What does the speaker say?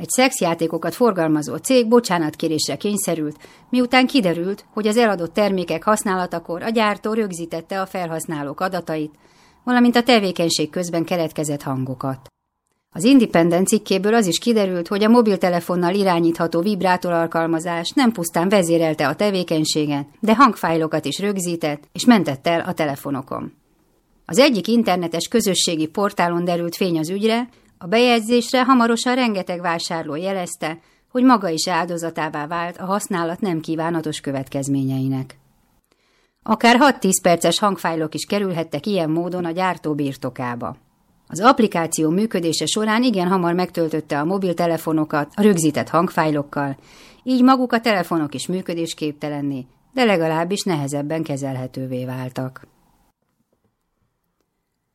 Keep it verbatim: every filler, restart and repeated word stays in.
Egy szexjátékokat forgalmazó cég bocsánatkérésre kényszerült, miután kiderült, hogy az eladott termékek használatakor a gyártó rögzítette a felhasználók adatait, valamint a tevékenység közben keletkezett hangokat. Az Independent cikkéből az is kiderült, hogy a mobiltelefonnal irányítható vibrátor alkalmazás nem pusztán vezérelte a tevékenységen, de hangfájlokat is rögzített és mentett el a telefonokon. Az egyik internetes közösségi portálon derült fény az ügyre, a bejegyzésre hamarosan rengeteg vásárló jelezte, hogy maga is áldozatává vált a használat nem kívánatos következményeinek. Akár hat-tíz perces hangfájlok is kerülhettek ilyen módon a gyártó birtokába. Az applikáció működése során igen hamar megtöltötte a mobiltelefonokat a rögzített hangfájlokkal, így maguk a telefonok is működésképtelenné, de legalábbis nehezebben kezelhetővé váltak.